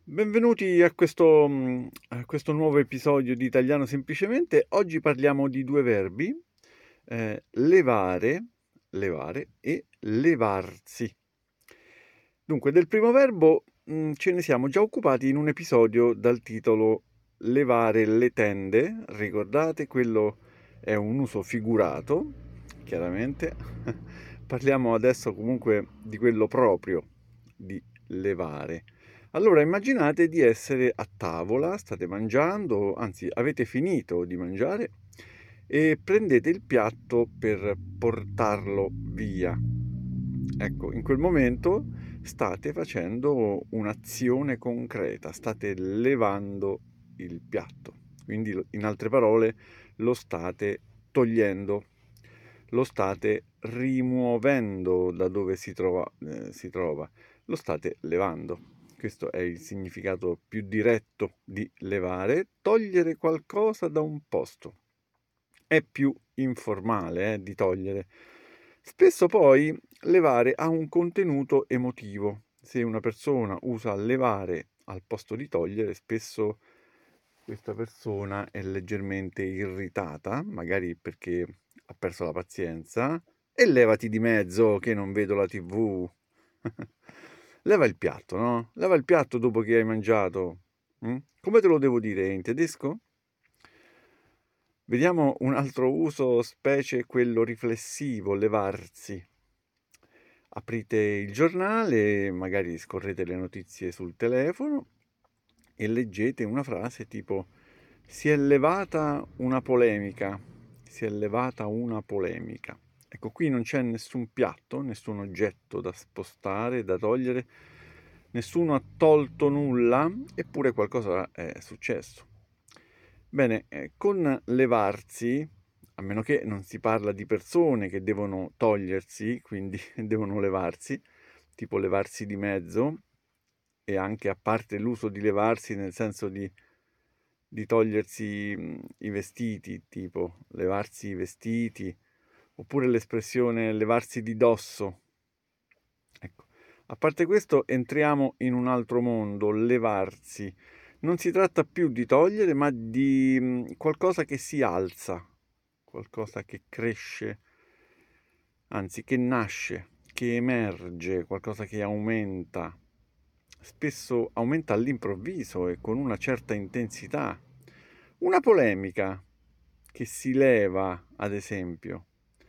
Benvenuti a questo nuovo episodio di Italiano Semplicemente. Oggi parliamo di due verbi, levare, levare e levarsi. Dunque, del primo verbo ce ne siamo già occupati in un episodio dal titolo Levare le tende. Ricordate, quello è un uso figurato, chiaramente. Parliamo adesso comunque di quello proprio, di levare. Allora immaginate di essere a tavola, state mangiando, anzi avete finito di mangiare e prendete il piatto per portarlo via. Ecco, in quel momento state facendo un'azione concreta, state levando il piatto. Quindi, in altre parole, lo state togliendo, lo state rimuovendo da dove si trova, lo state levando. Questo è il significato più diretto di levare, togliere qualcosa da un posto. È più informale, di togliere. Spesso poi levare ha un contenuto emotivo. Se una persona usa levare al posto di togliere, spesso questa persona è leggermente irritata, magari perché ha perso la pazienza, e levati di mezzo che non vedo la TV. Leva il piatto, no? Leva il piatto dopo che hai mangiato. Come te lo devo dire in tedesco? Vediamo un altro uso, specie quello riflessivo, levarsi. Aprite il giornale, magari scorrete le notizie sul telefono e leggete una frase tipo si è levata una polemica, si è levata una polemica. Ecco, qui non c'è nessun piatto, nessun oggetto da spostare, da togliere, nessuno ha tolto nulla, eppure qualcosa è successo. Bene, con levarsi, a meno che non si parla di persone che devono togliersi, quindi devono levarsi, tipo levarsi di mezzo, e anche a parte l'uso di levarsi nel senso di togliersi i vestiti, tipo levarsi i vestiti, oppure l'espressione levarsi di dosso. Ecco, a parte questo entriamo in un altro mondo, levarsi. Non si tratta più di togliere, ma di qualcosa che si alza, qualcosa che cresce, anzi che nasce, che emerge, qualcosa che aumenta. Spesso aumenta all'improvviso e con una certa intensità. Una polemica che si leva, ad esempio,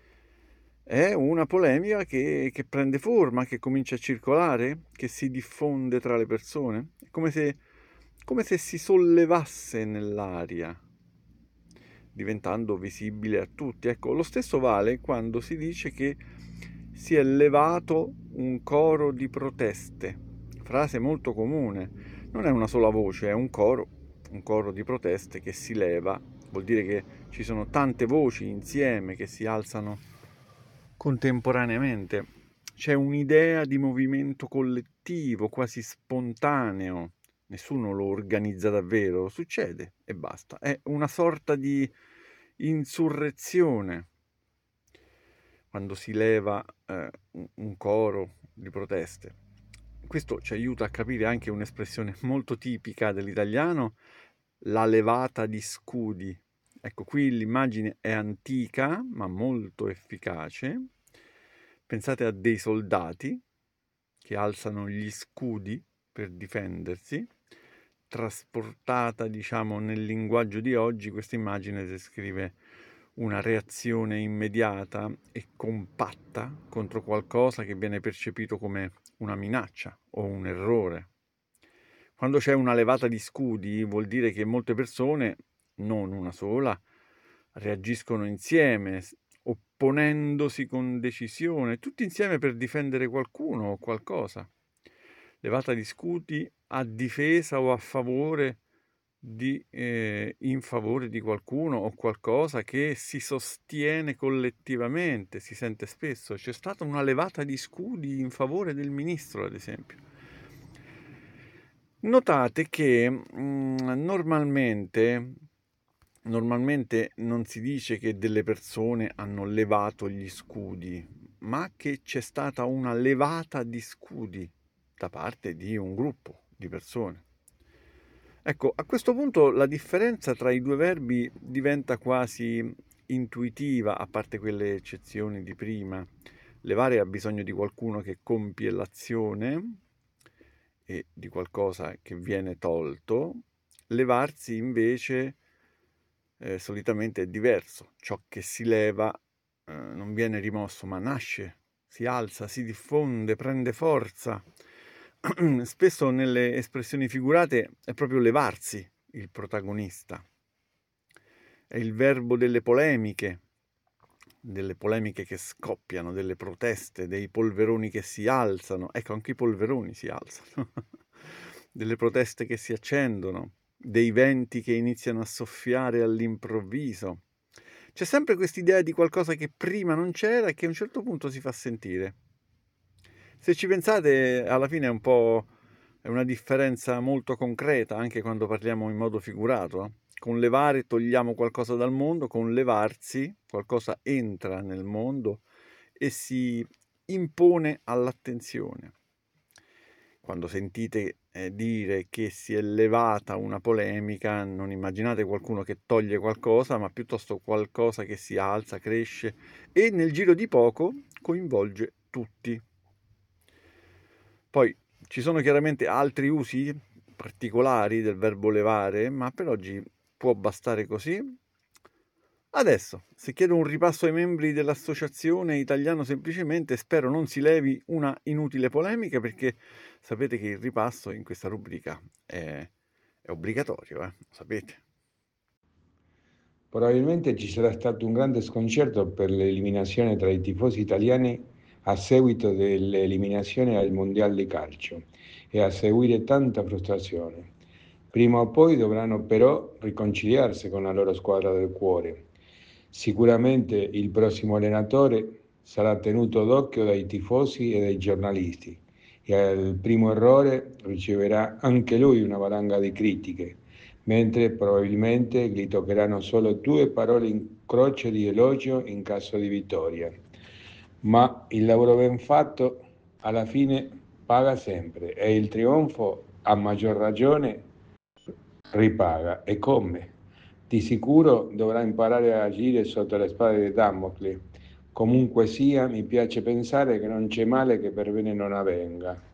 è una polemica che prende forma, che comincia a circolare, che si diffonde tra le persone. È come se si sollevasse nell'aria, diventando visibile a tutti. Ecco, lo stesso vale quando si dice che si è levato un coro di proteste. Frase molto comune. Non è una sola voce, è un coro di proteste che si leva. Vuol dire che ci sono tante voci insieme che si alzano contemporaneamente. C'è un'idea di movimento collettivo, quasi spontaneo. Nessuno lo organizza davvero, succede e basta. È una sorta di insurrezione quando si leva un coro di proteste. Questo ci aiuta a capire anche un'espressione molto tipica dell'italiano, la levata di scudi. Ecco, qui l'immagine è antica, ma molto efficace. Pensate a dei soldati che alzano gli scudi per difendersi. Trasportata, diciamo, nel linguaggio di oggi, questa immagine descrive una reazione immediata e compatta contro qualcosa che viene percepito come una minaccia o un errore. Quando c'è una levata di scudi vuol dire che molte persone, non una sola, reagiscono insieme, opponendosi con decisione, tutti insieme per difendere qualcuno o qualcosa. Levata di scudi a difesa o a favore in favore di qualcuno o qualcosa che si sostiene collettivamente, si sente spesso. C'è stata una levata di scudi in favore del ministro, ad esempio. Notate che normalmente non si dice che delle persone hanno levato gli scudi, ma che c'è stata una levata di scudi da parte di un gruppo di persone. Ecco, a questo punto la differenza tra i due verbi diventa quasi intuitiva, a parte quelle eccezioni di prima. Levare ha bisogno di qualcuno che compie l'azione e di qualcosa che viene tolto. Levarsi invece solitamente è diverso. Ciò che si leva non viene rimosso, ma nasce, si alza, si diffonde, prende forza. Spesso nelle espressioni figurate è proprio levarsi il protagonista. È il verbo delle polemiche che scoppiano, delle proteste, dei polveroni che si alzano. Ecco, anche i polveroni si alzano. Delle proteste che si accendono, dei venti che iniziano a soffiare all'improvviso. C'è sempre quest'idea di qualcosa che prima non c'era e che a un certo punto si fa sentire. Se ci pensate, alla fine è una differenza molto concreta, anche quando parliamo in modo figurato. Con levare togliamo qualcosa dal mondo, con levarsi qualcosa entra nel mondo e si impone all'attenzione. Quando sentite dire che si è levata una polemica, non immaginate qualcuno che toglie qualcosa, ma piuttosto qualcosa che si alza, cresce e nel giro di poco coinvolge tutti. Poi ci sono chiaramente altri usi particolari del verbo levare, ma per oggi può bastare così. Adesso, se chiedo un ripasso ai membri dell'Associazione Italiano Semplicemente, spero non si levi una inutile polemica, perché sapete che il ripasso in questa rubrica è obbligatorio, lo sapete. Probabilmente ci sarà stato un grande sconcerto per l'eliminazione tra i tifosi italiani a seguito dell'eliminazione al Mondiale di calcio e a seguire tanta frustrazione. Prima o poi dovranno però riconciliarsi con la loro squadra del cuore. Sicuramente il prossimo allenatore sarà tenuto d'occhio dai tifosi e dai giornalisti e al primo errore riceverà anche lui una valanga di critiche, mentre probabilmente gli toccheranno solo due parole in croce di elogio in caso di vittoria. Ma il lavoro ben fatto alla fine paga sempre e il trionfo, a maggior ragione, ripaga. E come? Di sicuro dovrà imparare a agire sotto le spade di Damocle. Comunque sia, mi piace pensare che non c'è male che per bene non avvenga.